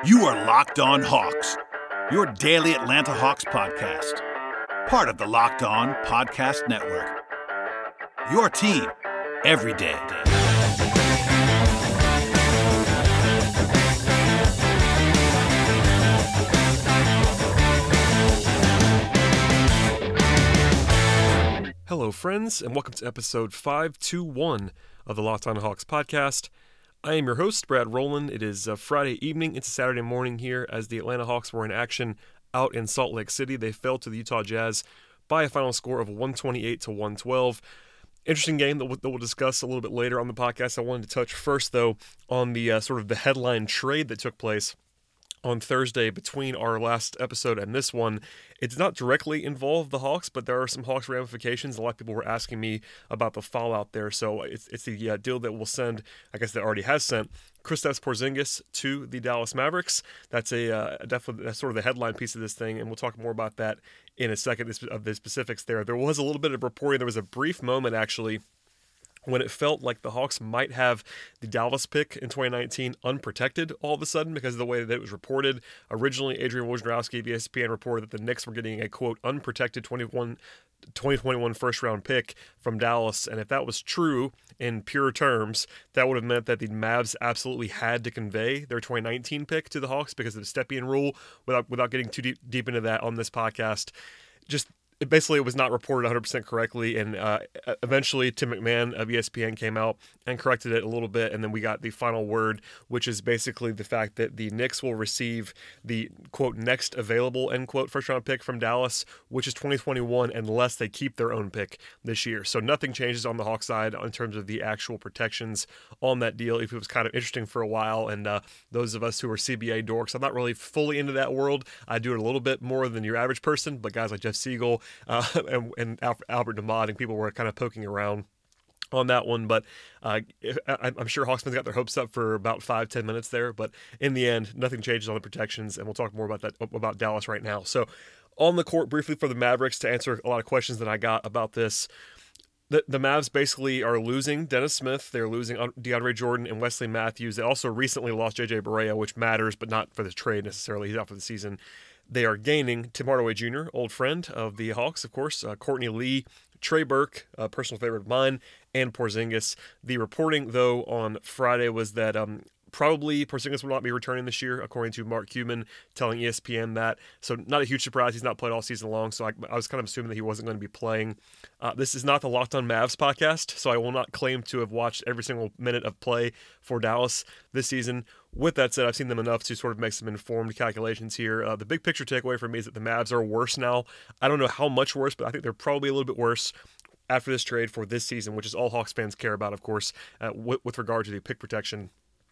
You are Locked On Hawks, your daily Atlanta Hawks podcast. Part of the Locked On Podcast Network. Your team every day. Hello, friends, and welcome to episode 521 of the Locked On Hawks podcast. I am your host, Brad Rowland. It is Friday evening. It's a Saturday morning here as the Atlanta Hawks were in action out in Salt Lake City. They fell to the Utah Jazz by a final score of 128-112. Interesting game that we'll discuss a little bit later on the podcast. I wanted to touch first, though, on the sort of the headline trade that took place on Thursday between our last episode and this one. It did not directly involve the Hawks, but there are some Hawks ramifications. A lot of people were asking me about the fallout there, so it's the deal that will send, I guess that already has sent, Kristaps Porzingis to the Dallas Mavericks. That's definitely that's sort of the headline piece of this thing, and we'll talk more about that in a second, of the specifics there. There was a little bit of reporting. There was a brief moment, actually, when it felt like the Hawks might have the Dallas pick in 2019 unprotected all of a sudden because of the way that it was reported. Originally, Adrian Wojnarowski of ESPN reported that the Knicks were getting a, quote, unprotected 2021 first-round pick from Dallas, and if that was true in pure terms, that would have meant that the Mavs absolutely had to convey their 2019 pick to the Hawks because of the Stepien rule. Without getting too deep into that on this podcast, it was not reported 100% correctly, and eventually Tim McMahon of ESPN came out and corrected it a little bit, and then we got the final word, which is basically the fact that the Knicks will receive the, quote, next available, end quote, first-round pick from Dallas, which is 2021, unless they keep their own pick this year. So nothing changes on the Hawks side in terms of the actual protections on that deal. It was kind of interesting for a while, and those of us who are CBA dorks, I'm not really fully into that world. I do it a little bit more than your average person, but guys like Jeff Siegel, and Albert Demod and people were kind of poking around on that one, but I'm sure Hawks fans got their hopes up for about 5-10 minutes there, but in the end, nothing changes on the protections, and we'll talk more about that, about Dallas right now. So on the court, briefly for the Mavericks, to answer a lot of questions that I got about this, the Mavs basically are losing Dennis Smith, they're losing DeAndre Jordan and Wesley Matthews. They also recently lost J.J. Barea, which matters, but not for the trade necessarily. He's out for the season. They are gaining Tim Hardaway Jr., old friend of the Hawks, of course, Courtney Lee, Trey Burke, a personal favorite of mine, and Porzingis. The reporting, though, on Friday was that probably Porzingis will not be returning this year, according to Mark Cuban telling ESPN that. So not a huge surprise. He's not played all season long, so I was kind of assuming that he wasn't going to be playing. This is not the Locked On Mavs podcast, so I will not claim to have watched every single minute of play for Dallas this season. With that said, I've seen them enough to sort of make some informed calculations here. The big picture takeaway for me is that the Mavs are worse now. I don't know how much worse, but I think they're probably a little bit worse after this trade for this season, which is all Hawks fans care about, of course, with regard to the pick protection.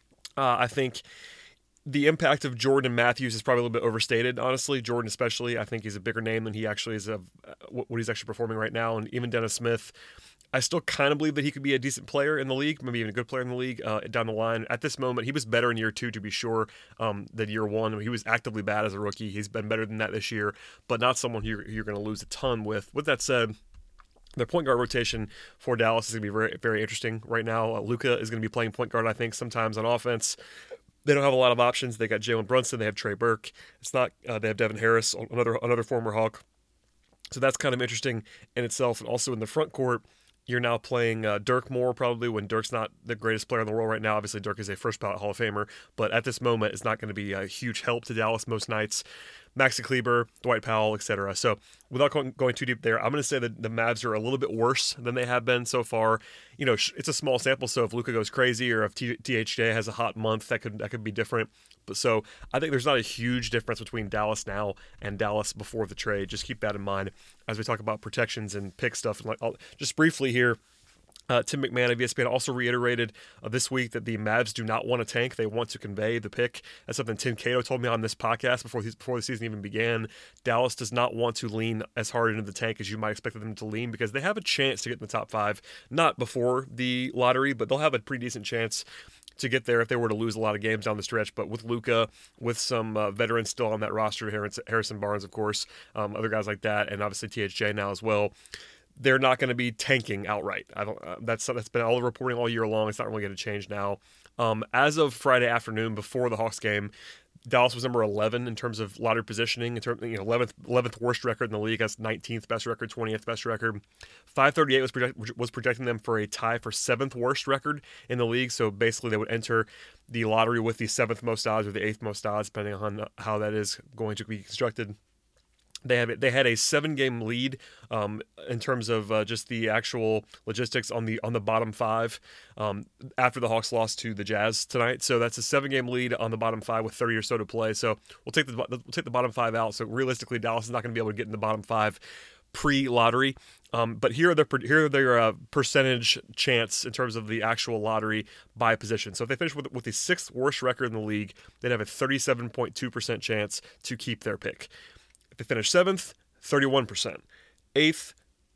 I think the impact of Jordan and Matthews is probably a little bit overstated, honestly. Jordan especially, I think he's a bigger name than he actually is of what he's actually performing right now. And even Dennis Smith, I still kind of believe that he could be a decent player in the league, maybe even a good player in the league down the line. At this moment, he was better in year 2, to be sure, than year 1. I mean, he was actively bad as a rookie. He's been better than that this year, but not someone you're going to lose a ton with. With that said, their point guard rotation for Dallas is going to be very, very interesting right now. Luka is going to be playing point guard, I think, sometimes on offense. They don't have a lot of options. They got Jalen Brunson. They have Trey Burke. It's not. They have Devin Harris, another former Hawk. So that's kind of interesting in itself. And also in the front court, you're now playing Dirk more probably when Dirk's not the greatest player in the world right now. Obviously, Dirk is a first-ballot Hall of Famer, but at this moment, it's not going to be a huge help to Dallas most nights. Maxi Kleber, Dwight Powell, etc. So without going too deep there, I'm going to say that the Mavs are a little bit worse than they have been so far. You know, it's a small sample, so if Luka goes crazy or if THJ has a hot month, that could be different. But so I think there's not a huge difference between Dallas now and Dallas before the trade. Just keep that in mind as we talk about protections and pick stuff. And just briefly here, Tim McMahon of ESPN also reiterated this week that the Mavs do not want to tank. They want to convey the pick. That's something Tim Cato told me on this podcast before the season even began. Dallas does not want to lean as hard into the tank as you might expect them to lean because they have a chance to get in the top 5, not before the lottery, but they'll have a pretty decent chance to get there if they were to lose a lot of games down the stretch. But with Luka, with some veterans still on that roster, Harrison Barnes, of course, other guys like that, and obviously THJ now as well, they're not going to be tanking outright. That's been all the reporting all year long. It's not really going to change now. As of Friday afternoon before the Hawks game, Dallas was number 11 in terms of lottery positioning. In terms, 11th worst record in the league. That's 19th best record, 20th best record. 538 was projecting them for a tie for 7th worst record in the league. So basically, they would enter the lottery with the 7th most odds or the 8th most odds, depending on how that is going to be constructed. They had a 7-game lead in terms of just the actual logistics on the bottom 5 after the Hawks lost to the Jazz tonight. So that's a 7-game lead on the bottom 5 with 30 or so to play. So we'll take the bottom 5 out. So realistically, Dallas is not going to be able to get in the bottom 5 pre-lottery. But here are their percentage chance in terms of the actual lottery by position. So if they finish with the 6th worst record in the league, they'd have a 37.2% chance to keep their pick. If they finish 7th, 31%. 8th,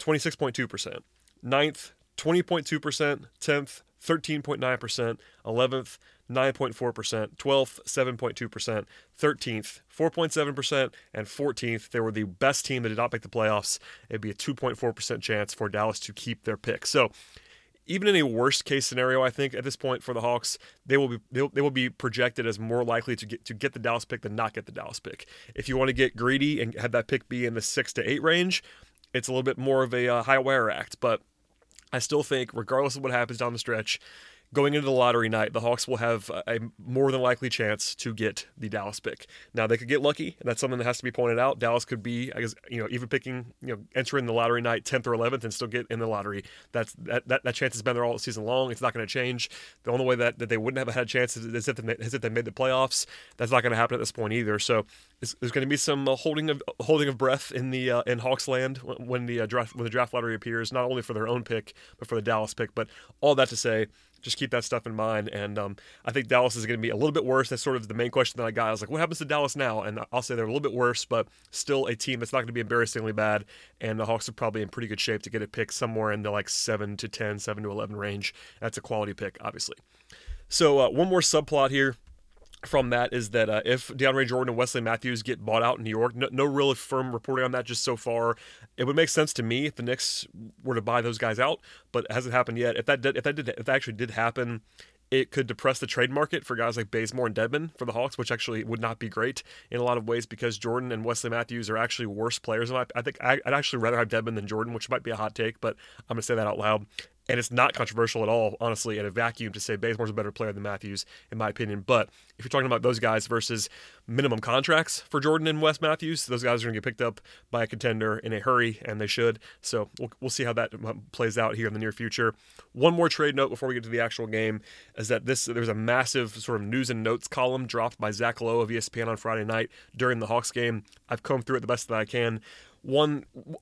26.2%. 9th, 20.2%. 10th, 13.9%. 11th, 9.4%. 12th, 7.2%. 13th, 4.7%. And 14th, they were the best team that did not make the playoffs. It'd be a 2.4% chance for Dallas to keep their pick. So even in a worst case scenario, I think at this point for the Hawks, they will be projected as more likely to get the Dallas pick than not get the Dallas pick. If you want to get greedy and have that pick be in the 6 to 8 range, it's a little bit more of a high wire act. But I still think, regardless of what happens down the stretch, going into the lottery night, the Hawks will have a more than likely chance to get the Dallas pick. Now, they could get lucky, and that's something that has to be pointed out. Dallas could be, I guess, even picking, entering the lottery night 10th or 11th and still get in the lottery. That chance has been there all season long. It's not going to change. The only way that they wouldn't have had a chance is if they made the playoffs. That's not going to happen at this point either. So there's going to be some holding of breath in Hawks land when the draft lottery appears, not only for their own pick but for the Dallas pick. But all that to say, just keep that stuff in mind. And I think Dallas is going to be a little bit worse. That's sort of the main question that I got. I was like, what happens to Dallas now? And I'll say they're a little bit worse, but still a team that's not going to be embarrassingly bad. And the Hawks are probably in pretty good shape to get a pick somewhere in the 7 to 10, 7 to 11 range. That's a quality pick, obviously. So one more subplot here from that is that if DeAndre Jordan and Wesley Matthews get bought out in New York, no real firm reporting on that just so far. It would make sense to me if the Knicks were to buy those guys out, but it hasn't happened yet. If that actually did happen, it could depress the trade market for guys like Bazemore and Dedmon for the Hawks, which actually would not be great in a lot of ways because Jordan and Wesley Matthews are actually worse players. I think I'd actually rather have Dedmon than Jordan, which might be a hot take, but I'm going to say that out loud. And it's not controversial at all, honestly, in a vacuum to say Bazemore's a better player than Matthews, in my opinion. But if you're talking about those guys versus minimum contracts for Jordan and Wes Matthews, those guys are going to get picked up by a contender in a hurry, and they should. So we'll see how that plays out here in the near future. One more trade note before we get to the actual game is that there's a massive sort of news and notes column dropped by Zach Lowe of ESPN on Friday night during the Hawks game. I've combed through it the best that I can. Only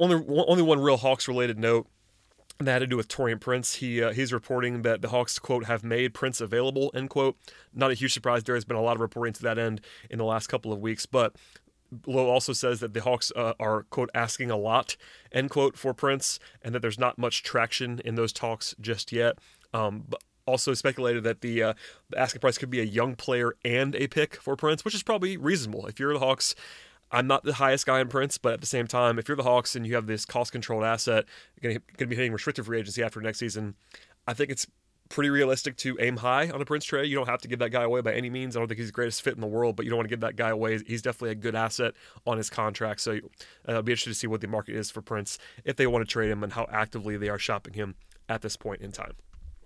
one real Hawks-related note. That had to do with Taurean Prince. He's reporting that the Hawks, quote, have made Prince available, end quote. Not a huge surprise. There has been a lot of reporting to that end in the last couple of weeks. But Lowe also says that the Hawks are, quote, asking a lot, end quote, for Prince, and that there's not much traction in those talks just yet. But also speculated that the asking price could be a young player and a pick for Prince, which is probably reasonable. If you're the Hawks, I'm not the highest guy in Prince, but at the same time, if you're the Hawks and you have this cost-controlled asset, you're going to be hitting restricted free agency after next season, I think it's pretty realistic to aim high on a Prince trade. You don't have to give that guy away by any means. I don't think he's the greatest fit in the world, but you don't want to give that guy away. He's definitely a good asset on his contract, so I'll be interested to see what the market is for Prince if they want to trade him and how actively they are shopping him at this point in time.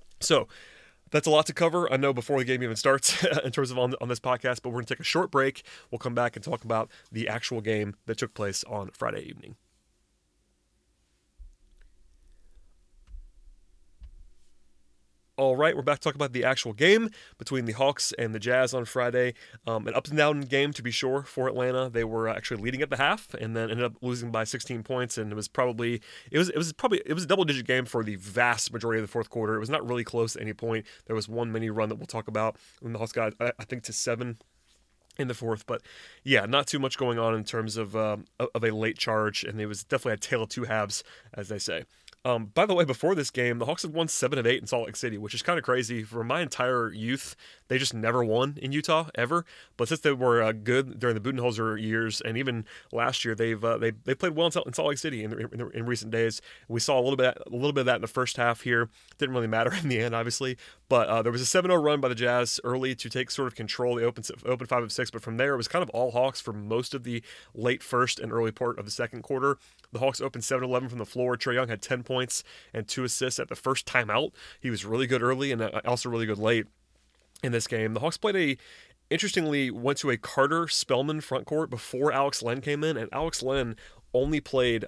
So that's a lot to cover, I know, before the game even starts in terms of on this podcast, but we're going to take a short break. We'll come back and talk about the actual game that took place on Friday evening. All right, we're back to talk about the actual game between the Hawks and the Jazz on Friday. An up-and-down game, to be sure, for Atlanta. They were actually leading at the half and then ended up losing by 16 points, and it was a double-digit game for the vast majority of the fourth quarter. It was not really close at any point. There was one mini run that we'll talk about when the Hawks got, I think, to 7 in the fourth, but yeah, not too much going on in terms of a late charge, and it was definitely a tale of two halves, as they say. By the way, before this game, the Hawks had won 7 of 8 in Salt Lake City, which is kind of crazy. For my entire youth, they just never won in Utah ever. But since they were good during the Budenholzer years, and even last year, they played well in Salt Lake City in recent days. We saw a little bit of that in the first half here. Didn't really matter in the end, obviously. But there was a 7-0 run by the Jazz early to take sort of control. They opened 5 of 6, but from there it was kind of all Hawks for most of the late first and early part of the second quarter. The Hawks opened 7-11 from the floor. Trae Young had 10 points and 2 assists at the first timeout. He was really good early and also really good late in this game. The Hawks interestingly went to a Carter Spellman front court before Alex Len came in, and Alex Len only played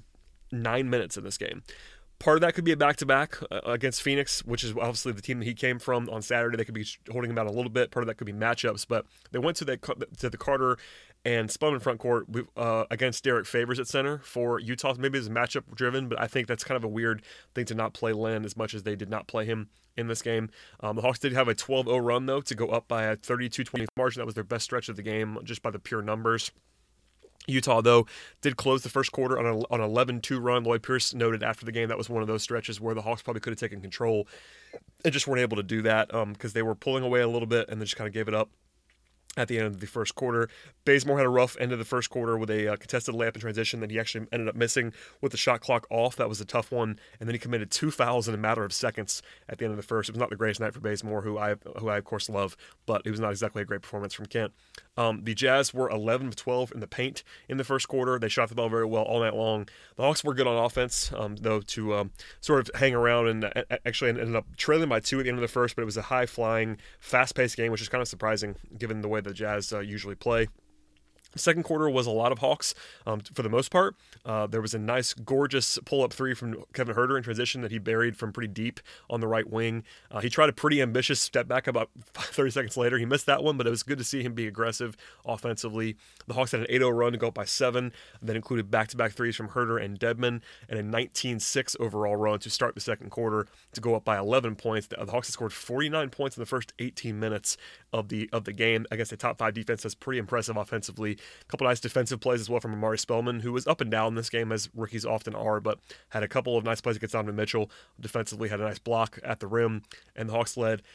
9 minutes in this game. Part of that could be a back-to-back against Phoenix, which is obviously the team that he came from on Saturday. They could be holding him out a little bit. Part of that could be matchups, but they went to the Carter and Spellman front court against Derek Favors at center for Utah. Maybe it's matchup driven, but I think that's kind of a weird thing to not play Len as much as they did not play him in this game. The Hawks did have a 12-0 run, though, to go up by a 32-20 margin. That was their best stretch of the game just by the pure numbers. Utah, though, did close the first quarter on an 11-2 run. Lloyd Pierce noted after the game that was one of those stretches where the Hawks probably could have taken control and just weren't able to do that because they were pulling away a little bit and then just kind of gave it up at the end of the first quarter. Bazemore had a rough end of the first quarter with a contested layup in transition that he actually ended up missing with the shot clock off. That was a tough one. And then he committed 2 fouls in a matter of seconds at the end of the first. It was not the greatest night for Bazemore, who I of course love, but it was not exactly a great performance from Kent. The Jazz were 11 of 12 in the paint in the first quarter. They shot the ball very well all night long. The Hawks were good on offense, though, to sort of hang around and actually ended up trailing by 2 at the end of the first, but it was a high-flying, fast-paced game, which is kind of surprising given the way the Jazz usually play. Second quarter was a lot of Hawks for the most part. There was a nice, gorgeous pull-up three from Kevin Huerter in transition that he buried from pretty deep on the right wing. He tried a pretty ambitious step back about 30 seconds later. He missed that one, but it was good to see him be aggressive offensively. The Hawks had an 8-0 run to go up by 7 that included back-to-back threes from Huerter and Dedmon, and a 19-6 overall run to start the second quarter to go up by 11 points. The Hawks had scored 49 points in the first 18 minutes of the game against a top 5 defense that's pretty impressive offensively. A couple nice defensive plays as well from Amari Spellman, who was up and down this game as rookies often are, but had a couple of nice plays against Donovan Mitchell. Defensively had a nice block at the rim, and the Hawks led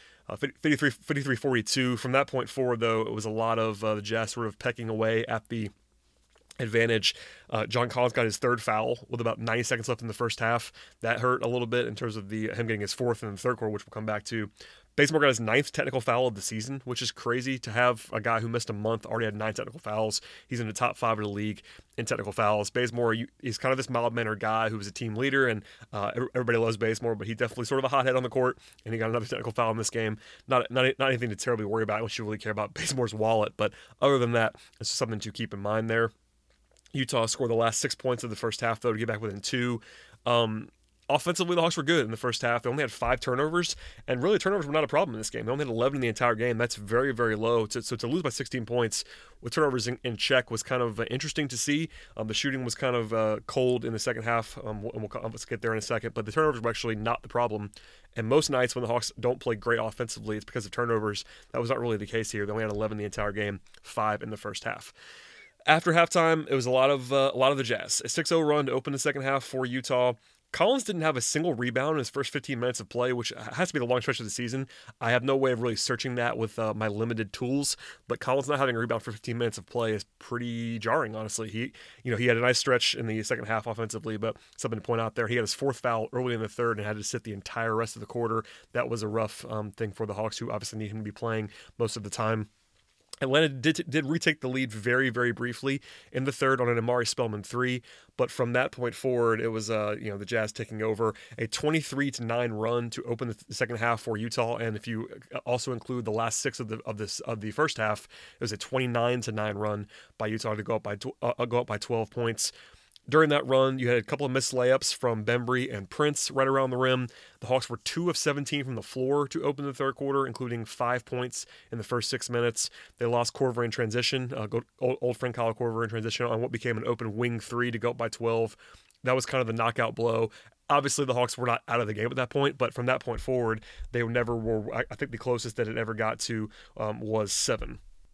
53-42. From that point forward, though, it was a lot of the Jazz sort of pecking away at the advantage. John Collins got his 3rd foul with about 90 seconds left in the first half. That hurt a little bit in terms of him getting his 4th in the third quarter, which we'll come back to. Bazemore got his 9th technical foul of the season, which is crazy to have a guy who missed a month already had 9 technical fouls. He's in the top 5 of the league in technical fouls. Bazemore is kind of this mild-mannered guy who was a team leader, and everybody loves Bazemore, but he's definitely sort of a hothead on the court, and he got another technical foul in this game. Not anything to terribly worry about unless you really care about Bazemore's wallet, but other than that, it's just something to keep in mind there. Utah scored the last 6 points of the first half, though, to get back within 2. Offensively, the Hawks were good in the first half. They only had 5 turnovers, and really turnovers were not a problem in this game. They only had 11 in the entire game. That's very, very low. So to lose by 16 points with turnovers in check was kind of interesting to see. The shooting was kind of cold in the second half, and let's get there in a second. But the turnovers were actually not the problem. And most nights when the Hawks don't play great offensively, it's because of turnovers. That was not really the case here. They only had 11 in the entire game, 5 in the first half. After halftime, it was a lot of the Jazz. A 6-0 run to open the second half for Utah. Collins didn't have a single rebound in his first 15 minutes of play, which has to be the long stretch of the season. I have no way of really searching that with my limited tools, but Collins not having a rebound for 15 minutes of play is pretty jarring, honestly. He had a nice stretch in the second half offensively, but something to point out there, he had his 4th foul early in the third and had to sit the entire rest of the quarter. That was a rough thing for the Hawks, who obviously need him to be playing most of the time. Atlanta did retake the lead very, very briefly in the third on an Amari Spellman 3, but from that point forward, it was the Jazz taking over. A 23-9 run to open the second half for Utah, and if you also include the last 6 of the first half, it was a 29-9 run by Utah to go up by 12 points. During that run, you had a couple of missed layups from Bembry and Prince right around the rim. The Hawks were 2 of 17 from the floor to open the third quarter, including 5 points in the first 6 minutes. They lost Korver in transition, old friend Kyle Korver in transition on what became an open wing 3 to go up by 12. That was kind of the knockout blow. Obviously, the Hawks were not out of the game at that point, but from that point forward, they never were. I think the closest that it ever got to was 7.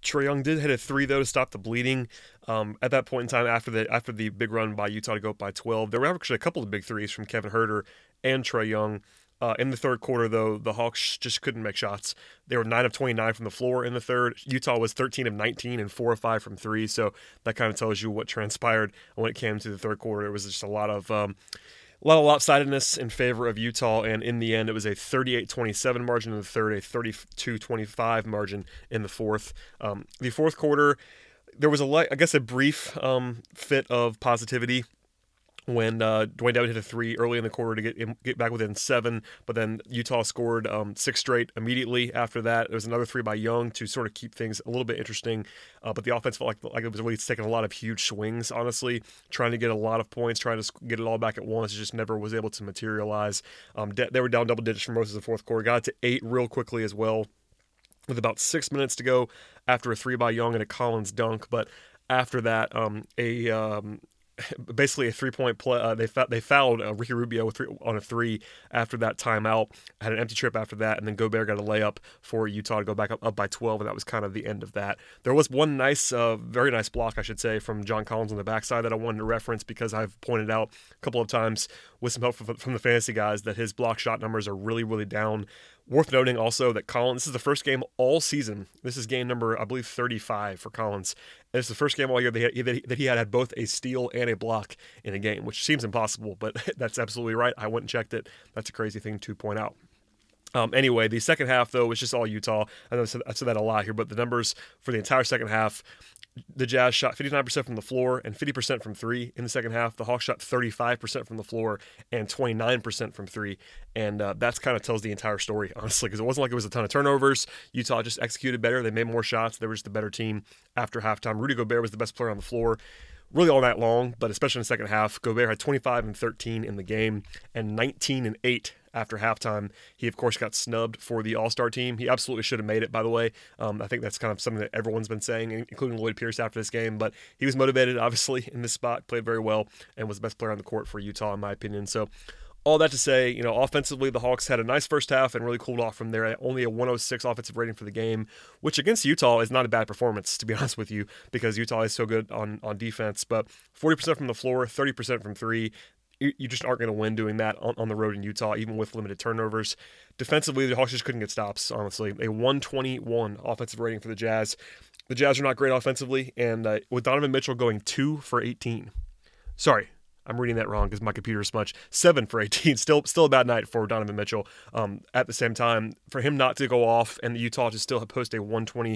Trae Young did hit a 3 though to stop the bleeding. At that point in time, after the big run by Utah to go up by 12, there were actually a couple of big threes from Kevin Huerter and Trae Young. In the third quarter, though, the Hawks just couldn't make shots. They were 9 of 29 from the floor in the third. Utah was 13 of 19 and 4 of 5 from 3, so that kind of tells you what transpired when it came to the third quarter. It was just a lot of lopsidedness in favor of Utah, and in the end, it was a 38-27 margin in the third, a 32-25 margin in the fourth. The fourth quarter, there was a brief fit of positivity when Dwayne Dedmon hit a 3 early in the quarter to get back within 7, but then Utah scored 6 straight immediately after that. There was another 3 by Young to sort of keep things a little bit interesting, but the offense felt like it was really taking a lot of huge swings, honestly, trying to get a lot of points, trying to get it all back at once. It just never was able to materialize. They were down double digits for most of the fourth quarter, got to 8 real quickly as well, with about 6 minutes to go after a 3 by Young and a Collins dunk, but after that, basically a 3-point play. They fouled Ricky Rubio on a 3 after that timeout. Had an empty trip after that, and then Gobert got a layup for Utah to go back up by 12, and that was kind of the end of that. There was one very nice block, I should say, from John Collins on the backside that I wanted to reference because I've pointed out a couple of times with some help from the fantasy guys that his block shot numbers are really, really down. Worth noting also that Collins, this is the first game all season. This is game number, I believe, 35 for Collins. And it's the first game all year that he had both a steal and a block in a game, which seems impossible, but that's absolutely right. I went and checked it. That's a crazy thing to point out. Anyway, the second half, though, was just all Utah. I know I said that a lot here, but the numbers for the entire second half, the Jazz shot 59% from the floor and 50% from 3 in the second half. The Hawks shot 35% from the floor and 29% from 3. And that's kind of tells the entire story, honestly, because it wasn't like it was a ton of turnovers. Utah just executed better. They made more shots. They were just the better team after halftime. Rudy Gobert was the best player on the floor really all night long, but especially in the second half. Gobert had 25 and 13 in the game and 19 and 8 after halftime. He, of course, got snubbed for the All-Star team. He absolutely should have made it, by the way. I think that's kind of something that everyone's been saying, including Lloyd Pierce after this game. But he was motivated, obviously, in this spot, played very well, and was the best player on the court for Utah, in my opinion. So all that to say, offensively, the Hawks had a nice first half and really cooled off from there. Only a 106 offensive rating for the game, which against Utah is not a bad performance, to be honest with you, because Utah is so good on defense. But 40% from the floor, 30% from 3. You just aren't going to win doing that on the road in Utah, even with limited turnovers. Defensively, the Hawks just couldn't get stops, honestly. A 121 offensive rating for the Jazz. The Jazz are not great offensively, and with Donovan Mitchell going 2 for 18. Sorry, I'm reading that wrong because my computer is smudged. 7 for 18. Still a bad night for Donovan Mitchell. At the same time, for him not to go off and the Utah to still post a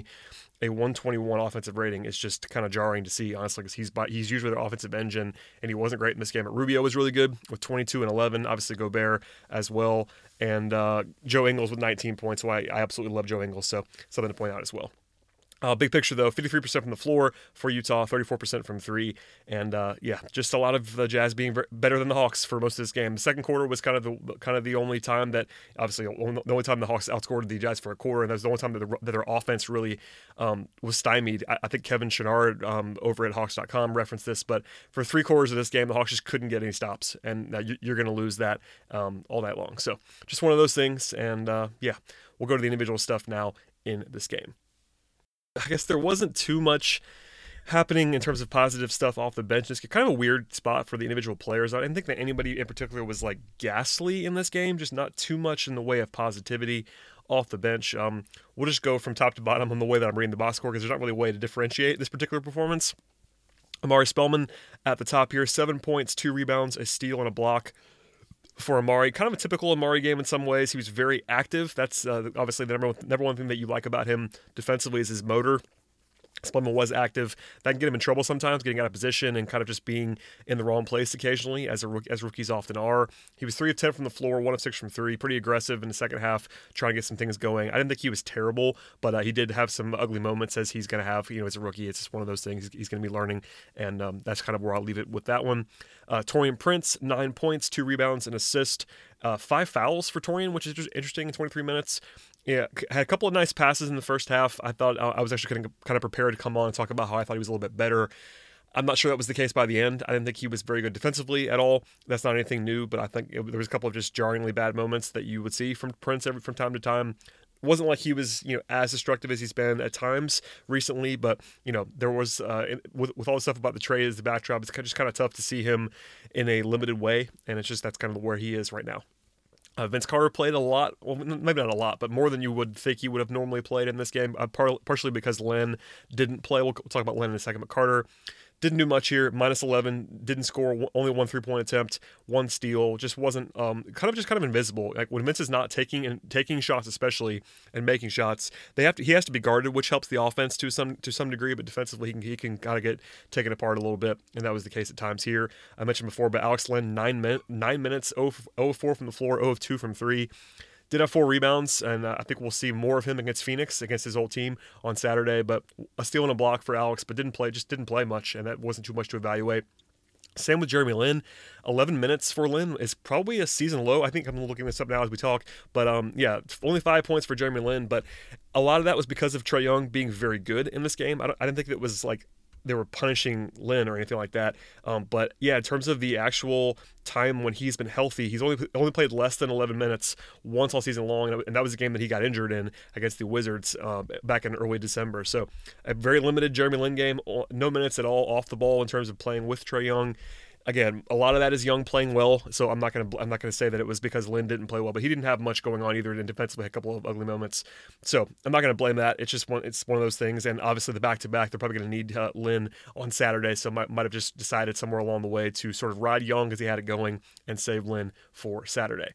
121 offensive rating is just kind of jarring to see, honestly, because he's usually their offensive engine, and he wasn't great in this game. But Rubio was really good with 22 and 11. Obviously, Gobert as well. And Joe Ingles with 19 points. So I absolutely love Joe Ingles, so something to point out as well. Big picture, though, 53% from the floor for Utah, 34% from 3. And, just a lot of the Jazz being better than the Hawks for most of this game. The second quarter was kind of the only time that, obviously, the only time the Hawks outscored the Jazz for a quarter, and that was the only time that their offense really was stymied. I think Kevin Chouinard over at Hawks.com referenced this, but for 3 quarters of this game, the Hawks just couldn't get any stops, and you're going to lose that all night long. So just one of those things, and, we'll go to the individual stuff now in this game. I guess there wasn't too much happening in terms of positive stuff off the bench. It's kind of a weird spot for the individual players. I didn't think that anybody in particular was like ghastly in this game, just not too much in the way of positivity off the bench. We'll just go from top to bottom on the way that I'm reading the box score because there's not really a way to differentiate this particular performance. Amari Spellman at the top here, 7 points, 2 rebounds, a steal, and a block for Amari. Kind of a typical Amari game in some ways. He was very active. That's obviously the number one thing that you like about him defensively is his motor. Spellman was active. That can get him in trouble sometimes, getting out of position and kind of just being in the wrong place occasionally, as rookies often are. He was 3 of 10 from the floor, 1 of 6 from 3. Pretty aggressive in the second half, trying to get some things going. I didn't think he was terrible, but he did have some ugly moments as he's going to have. As a rookie, it's just one of those things he's going to be learning, and that's kind of where I'll leave it with that one. Taurean Prince, 9 points, 2 rebounds, an assist. 5 fouls for Taurean, which is just interesting in 23 minutes. Yeah, had a couple of nice passes in the first half. I thought I was actually kind of prepared to come on and talk about how I thought he was a little bit better. I'm not sure that was the case by the end. I didn't think he was very good defensively at all. That's not anything new, but I think there was a couple of just jarringly bad moments that you would see from Prince from time to time. wasn't like he was, as destructive as he's been at times recently, but, there was, with all the stuff about the trade as the backdrop, it's just kind of tough to see him in a limited way, and that's kind of where he is right now. Vince Carter played a lot, well, maybe not a lot, but more than you would think he would have normally played in this game, partially because Len didn't play. We'll talk about Len in a second, but Carter didn't do much here. -11, didn't score, only one 3-point attempt, one steal. Just wasn't kind of invisible. Like when Vince is not taking shots, especially, and making shots, he has to be guarded, which helps the offense to some degree. But defensively, he can kind of get taken apart a little bit, and that was the case at times here. I mentioned before, but Alex Len 9 minutes, 0 of 4 from the floor, 0 of 2 from 3. Did have 4 rebounds, and I think we'll see more of him against Phoenix, against his old team on Saturday. But a steal and a block for Alex, but didn't play much, and that wasn't too much to evaluate. Same with Jeremy Lin. 11 minutes for Lin is probably a season low. I think I'm looking this up now as we talk. But only 5 points for Jeremy Lin. But a lot of that was because of Trae Young being very good in this game. I didn't think it was like they were punishing Lin or anything like that. But yeah, in terms of the actual time when he's been healthy, he's only played less than 11 minutes once all season long, and that was a game that he got injured in against the Wizards back in early December. So a very limited Jeremy Lin game, no minutes at all off the ball in terms of playing with Trae Young. Again, a lot of that is Young playing well, so I'm not gonna say that it was because Lin didn't play well, but he didn't have much going on either, and defensively had a couple of ugly moments. So I'm not gonna blame that. It's one of those things, and obviously the back-to-back, they're probably gonna need Lin on Saturday, so might have just decided somewhere along the way to sort of ride Young because he had it going and save Lin for Saturday.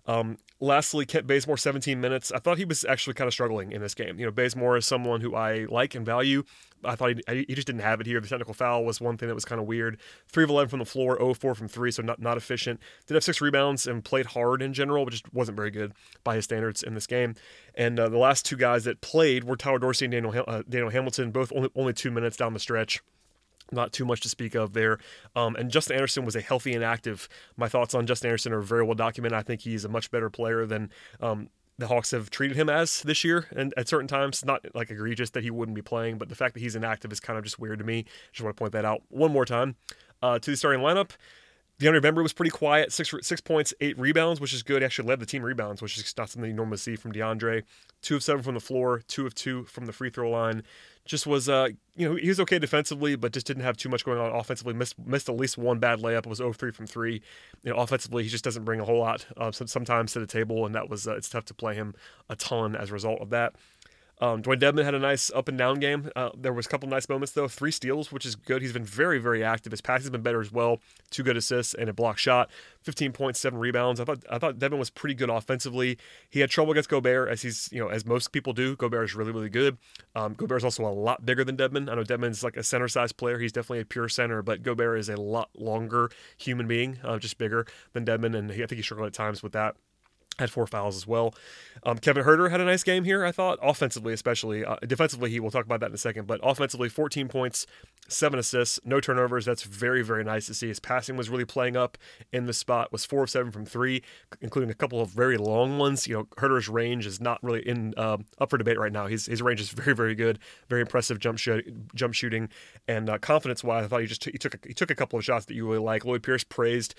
Lastly, Kent Bazemore, 17 minutes. I thought he was actually kind of struggling in this game. Bazemore is someone who I like and value. I thought he just didn't have it here. The technical foul was one thing that was kind of weird. 3 of 11 from the floor, 0 of 4 from 3, so not efficient. Did have 6 rebounds and played hard in general, but just wasn't very good by his standards in this game. And the last 2 guys that played were Tyler Dorsey and Daniel Hamilton, both only 2 minutes down the stretch. Not too much to speak of there. And Justin Anderson was a healthy and active. My thoughts on Justin Anderson are very well documented. I think he's a much better player than the Hawks have treated him as this year, and at certain times, not like egregious that he wouldn't be playing, but the fact that he's inactive is kind of just weird to me. Just want to point that out one more time. To the starting lineup, DeAndre Bembry was pretty quiet, 6 points, 8 rebounds, which is good. He actually led the team rebounds, which is not something you normally see from DeAndre. 2 of 7 from the floor, 2 of 2 from the free throw line. Just was, he was okay defensively, but just didn't have too much going on offensively. Missed at least one bad layup. It was 0 of 3 from 3. Offensively, he just doesn't bring a whole lot sometimes to the table, and that was it's tough to play him a ton as a result of that. Dwayne Dedmon had a nice up and down game. There was a couple nice moments though. 3 steals, which is good. He's been very, very active. His passing has been better as well. 2 good assists and a block shot. 15 points, 7 rebounds. I thought Dedmon was pretty good offensively. He had trouble against Gobert, as most people do. Gobert is really, really good. Gobert is also a lot bigger than Dedmon. I know Dedmon's like a center-sized player. He's definitely a pure center, but Gobert is a lot longer human being, just bigger than Dedmon, and I think he struggled at times with that. Had 4 fouls as well. Kevin Huerter had a nice game here, I thought, offensively especially. Defensively, we'll talk about that in a second, but offensively, 14 points, 7 assists, no turnovers. That's very, very nice to see. His passing was really playing up in the spot, was 4 of 7 from 3, including a couple of very long ones. Huerter's range is not really up for debate right now. His range is very, very good, very impressive jump shooting, and confidence-wise, I thought he took a couple of shots that you really like. Lloyd Pierce praised.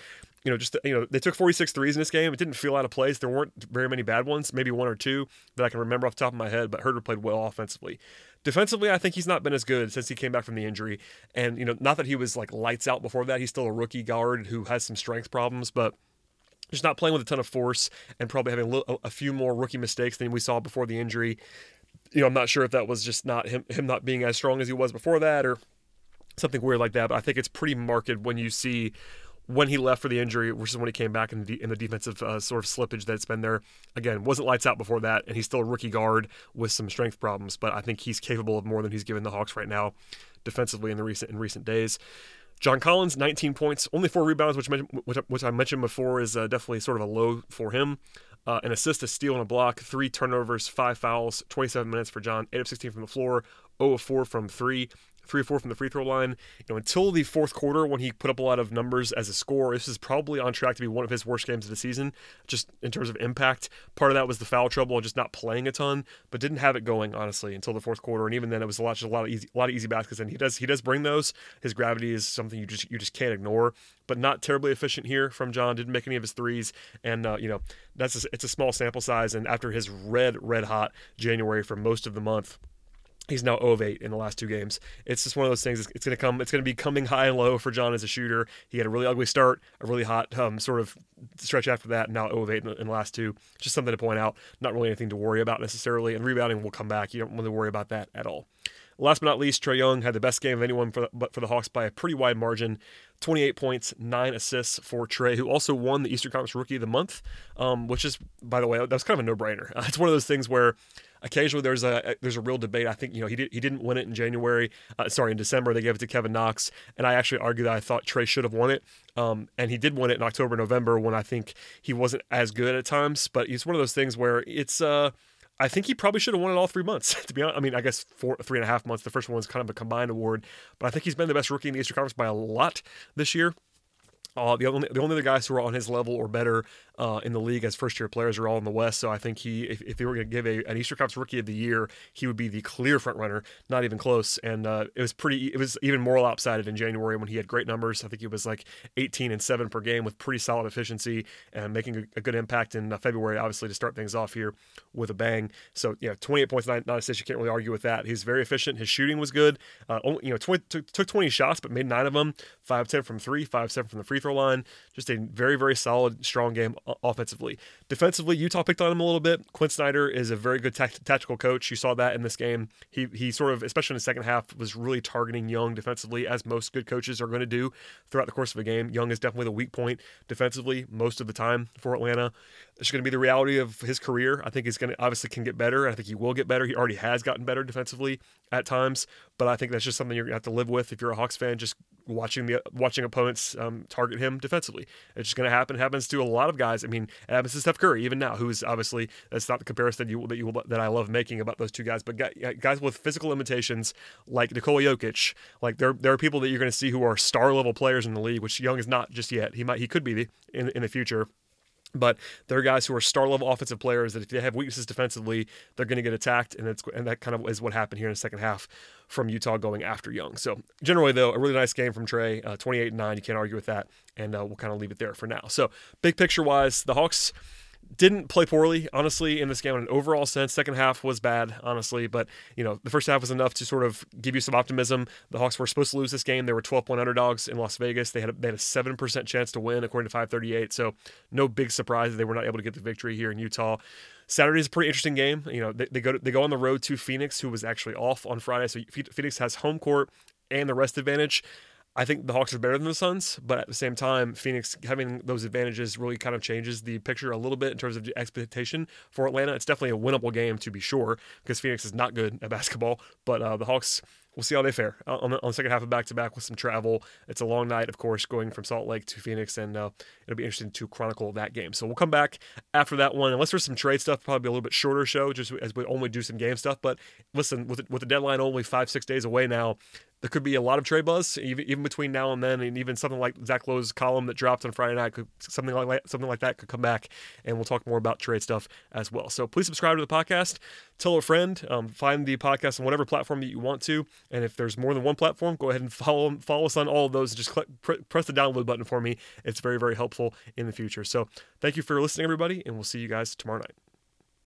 They took 46 threes in this game. It didn't feel out of place. There weren't very many bad ones, maybe 1 or 2 that I can remember off the top of my head, but Huerter played well offensively. Defensively, I think he's not been as good since he came back from the injury. And, not that he was like lights out before that. He's still a rookie guard who has some strength problems, but just not playing with a ton of force and probably having a few more rookie mistakes than we saw before the injury. I'm not sure if that was just not him not being as strong as he was before that or something weird like that, but I think it's pretty marked when you see when he left for the injury versus when he came back in the defensive sort of slippage that's been there. Again, wasn't lights out before that, and he's still a rookie guard with some strength problems, but I think he's capable of more than he's given the Hawks right now defensively in recent days. John Collins, 19 points, only 4 rebounds, which I mentioned before is definitely sort of a low for him. An assist, a steal, and a block, 3 turnovers, 5 fouls, 27 minutes for John, 8 of 16 from the floor, 0 of 4 from 3, 3 or 4 from the free throw line. Until the fourth quarter when he put up a lot of numbers as a scorer, this is probably on track to be one of his worst games of the season, just in terms of impact. Part of that was the foul trouble and just not playing a ton, but didn't have it going, honestly, until the fourth quarter. And even then, it was a lot of easy baskets, and he does bring those. His gravity is something you just can't ignore, but not terribly efficient here from John. Didn't make any of his threes, and it's a small sample size. And after his red hot January for most of the month, he's now 0 of 8 in the last 2 games. It's just one of those things. It's going to be coming high and low for John as a shooter. He had a really ugly start, a really hot sort of stretch after that, and now 0 of 8 in the last 2. Just something to point out. Not really anything to worry about necessarily. And rebounding will come back. You don't want to worry about that at all. Last but not least, Trae Young had the best game of anyone for the Hawks by a pretty wide margin. 28 points, 9 assists for Trae, who also won the Eastern Conference Rookie of the Month, which is, by the way, that was kind of a no-brainer. It's one of those things where occasionally there's a real debate. I think he didn't win it in in December. They gave it to Kevin Knox, and I actually argue that I thought Trae should have won it. And he did win it in October, November, when I think he wasn't as good at times. But it's one of those things where it's I think he probably should have won it all 3 months, to be honest. I mean, I guess 3.5 months. The first one was kind of a combined award, but I think he's been the best rookie in the Eastern Conference by a lot this year. The only other guys who are on his level or better in the league as first-year players are all in the West. So I think if they were going to give an Eastern Conference Rookie of the Year, he would be the clear front runner, not even close. And it was even more lopsided in January when he had great numbers. I think he was like 18 and 7 per game with pretty solid efficiency and making a good impact in February, obviously, to start things off here with a bang. So 28 points, 9 assists. You can't really argue with that. He's very efficient. His shooting was good. Took 20 shots, but made 9 of them. 5-10 from 3, 5-7 from the free throw line. Just a very, very solid, strong game offensively. Defensively, Utah picked on him a little bit. Quinn Snyder is a very good tactical coach. You saw that in this game. He sort of, especially in the second half, was really targeting Young defensively, as most good coaches are going to do throughout the course of a game. Young is definitely the weak point defensively most of the time for Atlanta. It's going to be the reality of his career. I think he's going to obviously can get better. I think he will get better. He already has gotten better defensively at times, but I think that's just something you're going to have to live with if you're a Hawks fan, just watching opponents target him defensively. It's just going to happen. It happens to a lot of guys. I mean, it happens to Steph Curry even now, who's obviously, that's not the comparison that I love making about those two guys, but guys with physical limitations like Nikola Jokic, like there are people that you're going to see who are star level players in the league, which Young is not just yet. He could be in the future. But there are guys who are star-level offensive players that if they have weaknesses defensively, they're going to get attacked, and that kind of is what happened here in the second half from Utah going after Young. So generally, though, a really nice game from Trae, 28-9. You can't argue with that, and we'll kind of leave it there for now. So big picture-wise, the Hawks didn't play poorly, honestly, in this game in an overall sense. Second half was bad, honestly, but the first half was enough to sort of give you some optimism. The Hawks were supposed to lose this game. They were 12-point underdogs in Las Vegas. They had a 7% chance to win, according to 538. So no big surprise that they were not able to get the victory here in Utah. Saturday is a pretty interesting game. They go on the road to Phoenix, who was actually off on Friday. So Phoenix has home court and the rest advantage. I think the Hawks are better than the Suns, but at the same time, Phoenix having those advantages really kind of changes the picture a little bit in terms of the expectation for Atlanta. It's definitely a winnable game, to be sure, because Phoenix is not good at basketball, but the Hawks, we'll see how they fare on the second half of back-to-back with some travel. It's a long night, of course, going from Salt Lake to Phoenix, and it'll be interesting to chronicle that game. So we'll come back after that one. Unless there's some trade stuff, probably a little bit shorter show, just as we only do some game stuff. But listen, with the deadline only 5-6 days away now, there could be a lot of trade buzz, even between now and then, and even something like Zach Lowe's column that dropped on Friday night, something like that could come back, and we'll talk more about trade stuff as well. So please subscribe to the podcast, tell a friend, find the podcast on whatever platform that you want to, and if there's more than one platform, go ahead and follow us on all of those. Just press the download button for me. It's very, very helpful in the future. So thank you for listening, everybody, and we'll see you guys tomorrow night.